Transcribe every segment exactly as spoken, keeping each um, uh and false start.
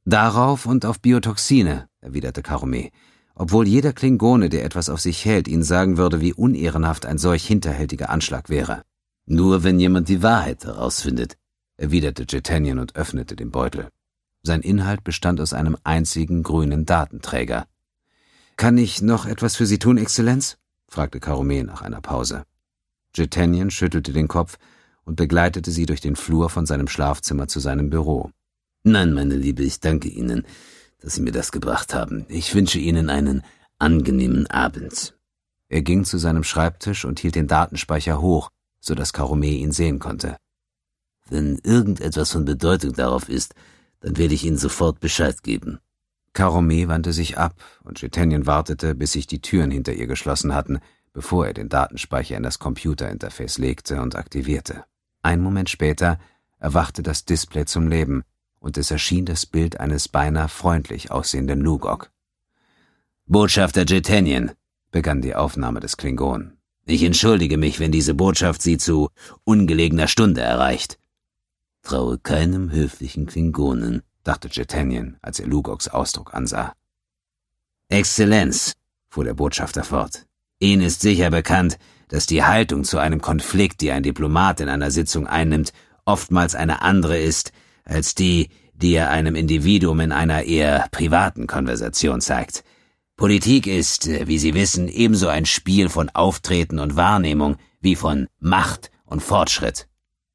»Darauf und auf Biotoxine«, erwiderte Karume, obwohl jeder Klingone, der etwas auf sich hält, Ihnen sagen würde, wie unehrenhaft ein solch hinterhältiger Anschlag wäre. »Nur wenn jemand die Wahrheit herausfindet«, erwiderte D'Artagnan und öffnete den Beutel. Sein Inhalt bestand aus einem einzigen grünen Datenträger. »Kann ich noch etwas für Sie tun, Exzellenz?« fragte Karume nach einer Pause. D'Artagnan schüttelte den Kopf und begleitete sie durch den Flur von seinem Schlafzimmer zu seinem Büro. »Nein, meine Liebe, ich danke Ihnen, dass Sie mir das gebracht haben. Ich wünsche Ihnen einen angenehmen Abend.« Er ging zu seinem Schreibtisch und hielt den Datenspeicher hoch, so dass Karume ihn sehen konnte. »Wenn irgendetwas von Bedeutung darauf ist, dann werde ich Ihnen sofort Bescheid geben.« Karume wandte sich ab, und D'Artagnan wartete, bis sich die Türen hinter ihr geschlossen hatten, bevor er den Datenspeicher in das Computerinterface legte und aktivierte. Einen Moment später erwachte das Display zum Leben, und es erschien das Bild eines beinahe freundlich aussehenden Lugok. »Botschafter D'Artagnan«, begann die Aufnahme des Klingonen. »Ich entschuldige mich, wenn diese Botschaft Sie zu ungelegener Stunde erreicht.« »Traue keinem höflichen Klingonen«, dachte D'Artagnan, als er Lugoks Ausdruck ansah. »Exzellenz«, fuhr der Botschafter fort, »Ihnen ist sicher bekannt, dass die Haltung zu einem Konflikt, die ein Diplomat in einer Sitzung einnimmt, oftmals eine andere ist, als die, die er einem Individuum in einer eher privaten Konversation zeigt. Politik ist, wie Sie wissen, ebenso ein Spiel von Auftreten und Wahrnehmung wie von Macht und Fortschritt.«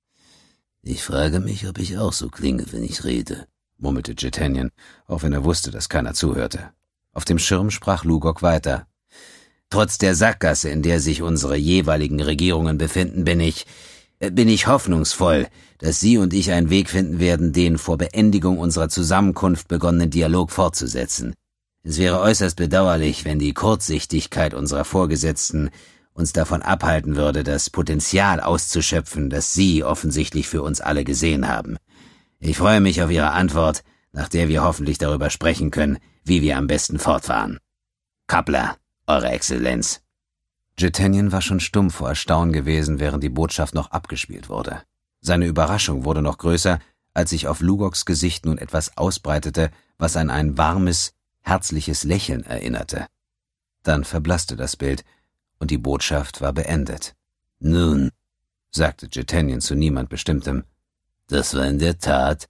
»Ich frage mich, ob ich auch so klinge, wenn ich rede«, murmelte D'Artagnan, auch wenn er wusste, dass keiner zuhörte. Auf dem Schirm sprach Lugok weiter. »Trotz der Sackgasse, in der sich unsere jeweiligen Regierungen befinden, bin ich, bin ich hoffnungsvoll, dass Sie und ich einen Weg finden werden, den vor Beendigung unserer Zusammenkunft begonnenen Dialog fortzusetzen. Es wäre äußerst bedauerlich, wenn die Kurzsichtigkeit unserer Vorgesetzten uns davon abhalten würde, das Potenzial auszuschöpfen, das Sie offensichtlich für uns alle gesehen haben. Ich freue mich auf Ihre Antwort, nach der wir hoffentlich darüber sprechen können, wie wir am besten fortfahren. Kappler, Eure Exzellenz.« D'Artagnan war schon stumm vor Erstaunen gewesen, während die Botschaft noch abgespielt wurde. Seine Überraschung wurde noch größer, als sich auf Lugoks Gesicht nun etwas ausbreitete, was an ein warmes, herzliches Lächeln erinnerte. Dann verblasste das Bild, und die Botschaft war beendet. »Nun«, sagte D'Artagnan zu niemand Bestimmtem, »das war in der Tat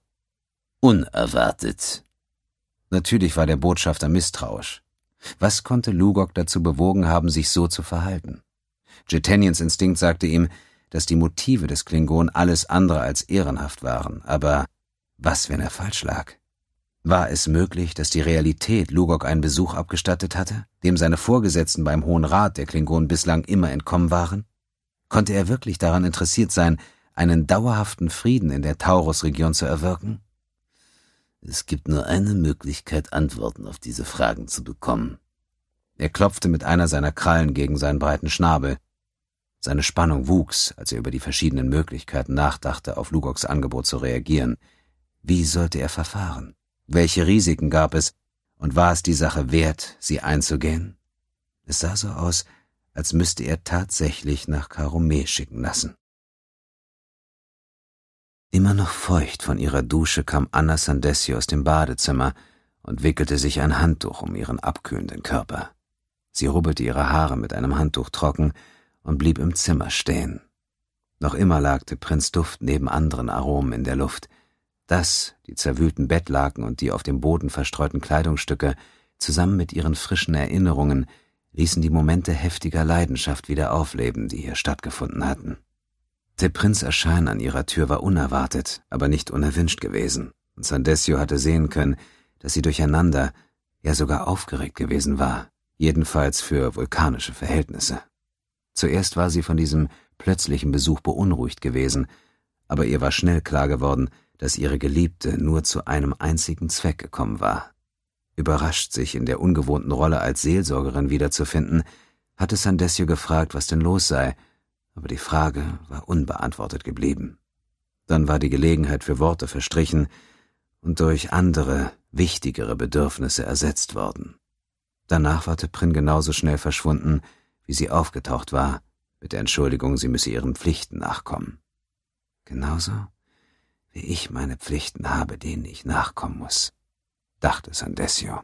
unerwartet.« Natürlich war der Botschafter misstrauisch. Was konnte Lugok dazu bewogen haben, sich so zu verhalten? D'Artagnans Instinkt sagte ihm, dass die Motive des Klingon alles andere als ehrenhaft waren, aber was, wenn er falsch lag? War es möglich, dass die Realität Lugok einen Besuch abgestattet hatte, dem seine Vorgesetzten beim Hohen Rat der Klingonen bislang immer entkommen waren? Konnte er wirklich daran interessiert sein, einen dauerhaften Frieden in der Taurus-Region zu erwirken? »Es gibt nur eine Möglichkeit, Antworten auf diese Fragen zu bekommen.« Er klopfte mit einer seiner Krallen gegen seinen breiten Schnabel. Seine Spannung wuchs, als er über die verschiedenen Möglichkeiten nachdachte, auf Lugoks Angebot zu reagieren. Wie sollte er verfahren? Welche Risiken gab es, und war es die Sache wert, sie einzugehen? Es sah so aus, als müsste er tatsächlich nach Karume schicken lassen. Immer noch feucht von ihrer Dusche kam Anna Sandessi aus dem Badezimmer und wickelte sich ein Handtuch um ihren abkühlenden Körper. Sie rubbelte ihre Haare mit einem Handtuch trocken und blieb im Zimmer stehen. Noch immer lag der Prinzduft neben anderen Aromen in der Luft. Das, die zerwühlten Bettlaken und die auf dem Boden verstreuten Kleidungsstücke, zusammen mit ihren frischen Erinnerungen, ließen die Momente heftiger Leidenschaft wieder aufleben, die hier stattgefunden hatten. Der Prinz Erscheinen an ihrer Tür war unerwartet, aber nicht unerwünscht gewesen, und Sandesio hatte sehen können, dass sie durcheinander, ja sogar aufgeregt gewesen war, jedenfalls für vulkanische Verhältnisse. Zuerst war sie von diesem plötzlichen Besuch beunruhigt gewesen, aber ihr war schnell klar geworden, dass ihre Geliebte nur zu einem einzigen Zweck gekommen war. Überrascht, sich in der ungewohnten Rolle als Seelsorgerin wiederzufinden, hatte Sandesio gefragt, was denn los sei, aber die Frage war unbeantwortet geblieben. Dann war die Gelegenheit für Worte verstrichen und durch andere, wichtigere Bedürfnisse ersetzt worden. Danach war T'Pring genauso schnell verschwunden, wie sie aufgetaucht war, mit der Entschuldigung, sie müsse ihren Pflichten nachkommen. Genauso, wie ich meine Pflichten habe, denen ich nachkommen muss. dachte Sandesio.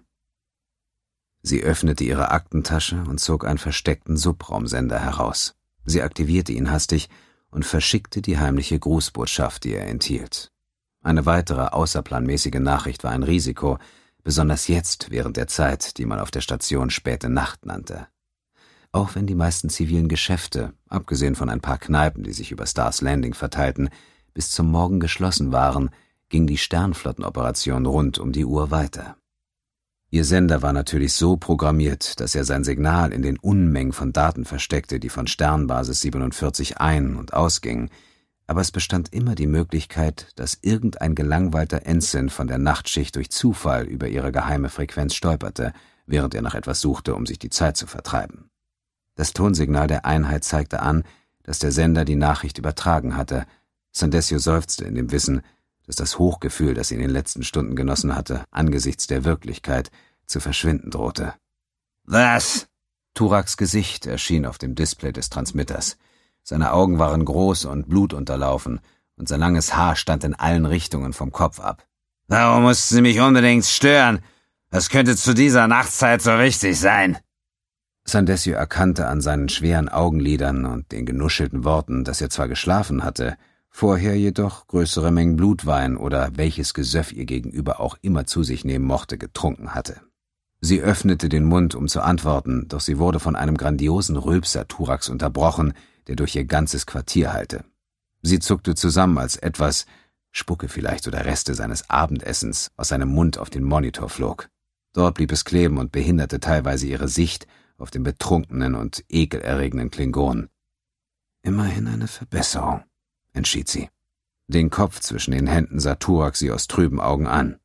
Sie öffnete ihre Aktentasche und zog einen versteckten Subraumsender heraus. Sie aktivierte ihn hastig und verschickte die heimliche Grußbotschaft, die er enthielt. Eine weitere außerplanmäßige Nachricht war ein Risiko, besonders jetzt während der Zeit, die man auf der Station späte Nacht nannte. Auch wenn die meisten zivilen Geschäfte, abgesehen von ein paar Kneipen, die sich über Stars Landing verteilten, bis zum Morgen geschlossen waren, ging die Sternflottenoperation rund um die Uhr weiter. Ihr Sender war natürlich so programmiert, dass er sein Signal in den Unmengen von Daten versteckte, die von Sternbasis siebenundvierzig ein- und ausgingen, aber es bestand immer die Möglichkeit, dass irgendein gelangweilter Ensign von der Nachtschicht durch Zufall über ihre geheime Frequenz stolperte, während er nach etwas suchte, um sich die Zeit zu vertreiben. Das Tonsignal der Einheit zeigte an, dass der Sender die Nachricht übertragen hatte. Sandesio seufzte in dem Wissen, dass das Hochgefühl, das sie in den letzten Stunden genossen hatte, angesichts der Wirklichkeit zu verschwinden drohte. »Was?« Turaks Gesicht erschien auf dem Display des Transmitters. Seine Augen waren groß und blutunterlaufen, und sein langes Haar stand in allen Richtungen vom Kopf ab. »Warum mussten Sie mich unbedingt stören? Das könnte zu dieser Nachtzeit so wichtig sein.« Sandesio erkannte an seinen schweren Augenlidern und den genuschelten Worten, dass er zwar geschlafen hatte, vorher jedoch größere Mengen Blutwein oder welches Gesöff ihr gegenüber auch immer zu sich nehmen mochte, getrunken hatte. Sie öffnete den Mund, um zu antworten, doch sie wurde von einem grandiosen Rülpser Turaks unterbrochen, der durch ihr ganzes Quartier hallte. Sie zuckte zusammen, als etwas, Spucke vielleicht oder Reste seines Abendessens, aus seinem Mund auf den Monitor flog. Dort blieb es kleben und behinderte teilweise ihre Sicht auf den betrunkenen und ekelerregenden Klingonen. Immerhin eine Verbesserung, entschied sie. Den Kopf zwischen den Händen sah Turak sie aus trüben Augen an.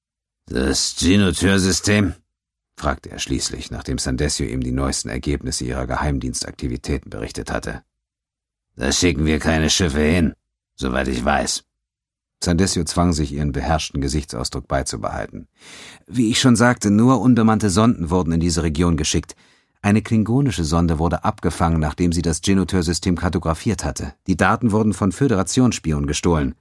»Das Genotür-System?« fragte er schließlich, nachdem Sandesio ihm die neuesten Ergebnisse ihrer Geheimdienstaktivitäten berichtet hatte. »Da schicken wir keine Schiffe hin, soweit ich weiß.« Sandesio zwang sich, ihren beherrschten Gesichtsausdruck beizubehalten. »Wie ich schon sagte, nur unbemannte Sonden wurden in diese Region geschickt. Eine klingonische Sonde wurde abgefangen, nachdem sie das Genotür-System kartografiert hatte. Die Daten wurden von Föderationsspionen gestohlen.«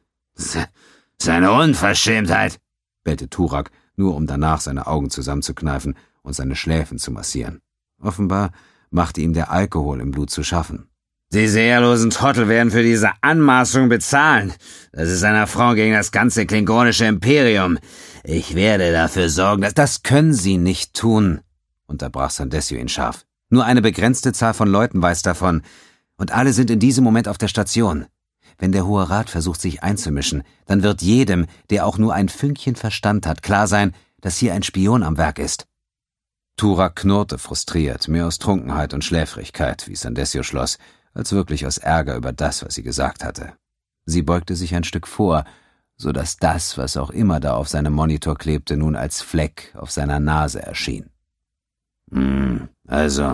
»Seine Unverschämtheit«, bellte Turak, nur um danach seine Augen zusammenzukneifen und seine Schläfen zu massieren. Offenbar machte ihm der Alkohol im Blut zu schaffen. »Diese ehrlosen Trottel werden für diese Anmaßung bezahlen. Das ist ein Affront gegen das ganze klingonische Imperium. Ich werde dafür sorgen, dass...« »Das können Sie nicht tun«, unterbrach Sandesio ihn scharf. »Nur eine begrenzte Zahl von Leuten weiß davon. Und alle sind in diesem Moment auf der Station. Wenn der Hohe Rat versucht, sich einzumischen, dann wird jedem, der auch nur ein Fünkchen Verstand hat, klar sein, dass hier ein Spion am Werk ist.« Turak knurrte frustriert, mehr aus Trunkenheit und Schläfrigkeit, wie Sandesio schloss, als wirklich aus Ärger über das, was sie gesagt hatte. Sie beugte sich ein Stück vor, so dass das, was auch immer da auf seinem Monitor klebte, nun als Fleck auf seiner Nase erschien. »Hm, also,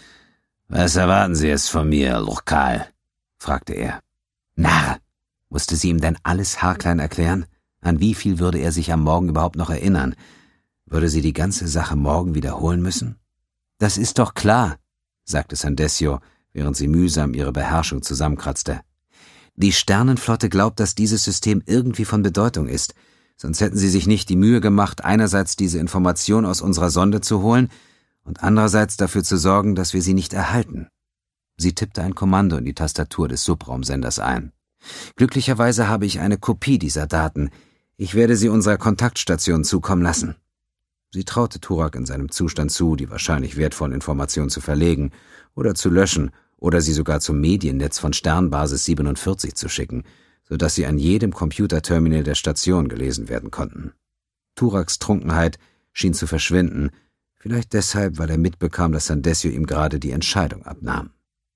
was erwarten Sie jetzt von mir, Lokal?« fragte er. Narr! Musste sie ihm denn alles haarklein erklären? An wie viel würde er sich am Morgen überhaupt noch erinnern? Würde sie die ganze Sache morgen wiederholen müssen? »Das ist doch klar«, sagte Sandesio, während sie mühsam ihre Beherrschung zusammenkratzte. »Die Sternenflotte glaubt, dass dieses System irgendwie von Bedeutung ist. Sonst hätten sie sich nicht die Mühe gemacht, einerseits diese Information aus unserer Sonde zu holen und andererseits dafür zu sorgen, dass wir sie nicht erhalten.« Sie tippte ein Kommando in die Tastatur des Subraumsenders ein. »Glücklicherweise habe ich eine Kopie dieser Daten. Ich werde sie unserer Kontaktstation zukommen lassen.« Sie traute Turak in seinem Zustand zu, die wahrscheinlich wertvollen Informationen zu verlegen oder zu löschen oder sie sogar zum Mediennetz von Sternbasis siebenundvierzig zu schicken, sodass sie an jedem Computerterminal der Station gelesen werden konnten. Turaks Trunkenheit schien zu verschwinden, vielleicht deshalb, weil er mitbekam, dass Sandesio ihm gerade die Entscheidung abnahm.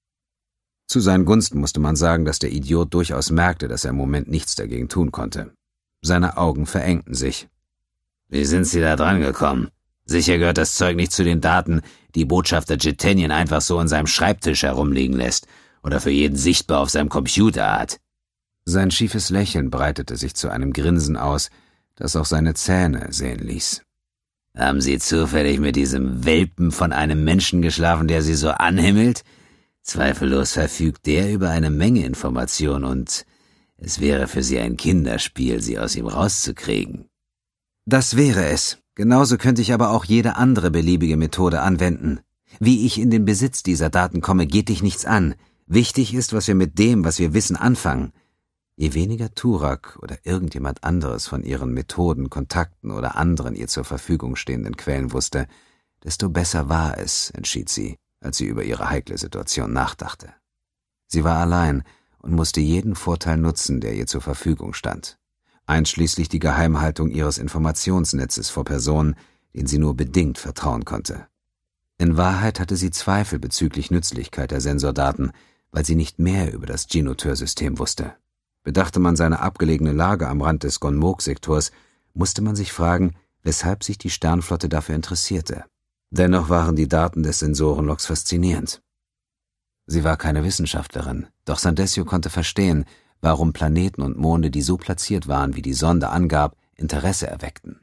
Zu seinen Gunsten musste man sagen, dass der Idiot durchaus merkte, dass er im Moment nichts dagegen tun konnte. Seine Augen verengten sich. »Wie sind Sie da dran gekommen? Sicher gehört das Zeug nicht zu den Daten, die Botschafter Jetenien einfach so an seinem Schreibtisch herumliegen lässt oder für jeden sichtbar auf seinem Computer hat.« Sein schiefes Lächeln breitete sich zu einem Grinsen aus, das auch seine Zähne sehen ließ. »Haben Sie zufällig mit diesem Welpen von einem Menschen geschlafen, der Sie so anhimmelt? Zweifellos verfügt der über eine Menge Information und es wäre für Sie ein Kinderspiel, sie aus ihm rauszukriegen.« Das wäre es. Genauso könnte ich aber auch jede andere beliebige Methode anwenden. Wie ich in den Besitz dieser Daten komme, geht dich nichts an. Wichtig ist, was wir mit dem, was wir wissen, anfangen. Je weniger Turak oder irgendjemand anderes von ihren Methoden, Kontakten oder anderen ihr zur Verfügung stehenden Quellen wusste, desto besser war es, entschied sie, als sie über ihre heikle Situation nachdachte. Sie war allein und musste jeden Vorteil nutzen, der ihr zur Verfügung stand, einschließlich die Geheimhaltung ihres Informationsnetzes vor Personen, denen sie nur bedingt vertrauen konnte. In Wahrheit hatte sie Zweifel bezüglich Nützlichkeit der Sensordaten, weil sie nicht mehr über das Genoteur-System wusste. Bedachte man seine abgelegene Lage am Rand des Gonmok-Sektors, musste man sich fragen, weshalb sich die Sternflotte dafür interessierte. Dennoch waren die Daten des Sensorenlogs faszinierend. Sie war keine Wissenschaftlerin, doch Sandesio konnte verstehen, warum Planeten und Monde, die so platziert waren, wie die Sonde angab, Interesse erweckten.